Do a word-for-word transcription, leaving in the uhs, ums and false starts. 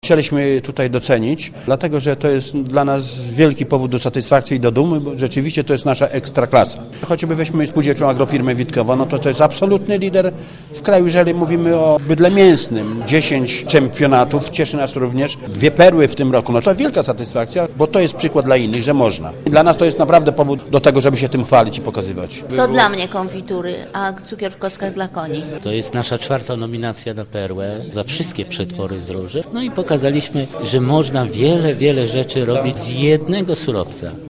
Chcieliśmy tutaj docenić, dlatego że to jest dla nas wielki powód do satysfakcji i do dumy, bo rzeczywiście to jest nasza ekstraklasa. Choćby weźmy spółdzielczą agrofirmę Witkowo, no to to jest absolutny lider w kraju, jeżeli mówimy o bydle mięsnym. dziesięć czempionatów, cieszy nas również dwie perły w tym roku. No to wielka satysfakcja, bo to jest przykład dla innych, że można. I dla nas to jest naprawdę powód do tego, żeby się tym chwalić i pokazywać. To dla mnie konfitury, a cukier w kostkach dla koni. To jest nasza czwarta nominacja na perłę za wszystkie przetwory z róży. No i pokazaliśmy, że można wiele, wiele rzeczy robić z jednego surowca.